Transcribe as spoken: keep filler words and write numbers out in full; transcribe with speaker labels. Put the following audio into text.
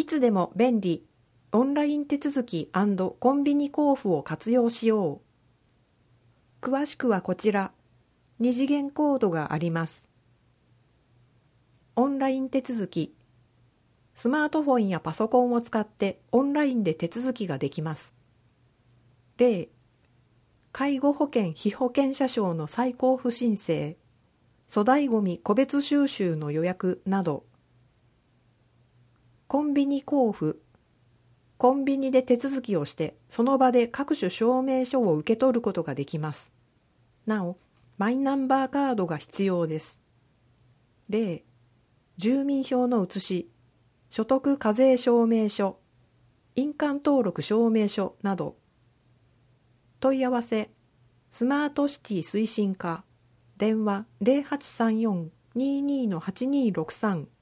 Speaker 1: いつでも便利、オンライン手続き&コンビニ交付を活用しよう。詳しくはこちら、二次元コードがあります。オンライン手続き。スマートフォンやパソコンを使ってオンラインで手続きができます。例、介護保険被保険者証の再交付申請、粗大ごみ個別収集の予約など。コンビニ交付。コンビニで手続きをしてその場で各種証明書を受け取ることができます。なお、マイナンバーカードが必要です。例、住民票の写し、所得課税証明書、印鑑登録証明書など。問い合わせ、スマートシティ推進課、電話 ゼロはちさんよん にーにー はちにーろくさん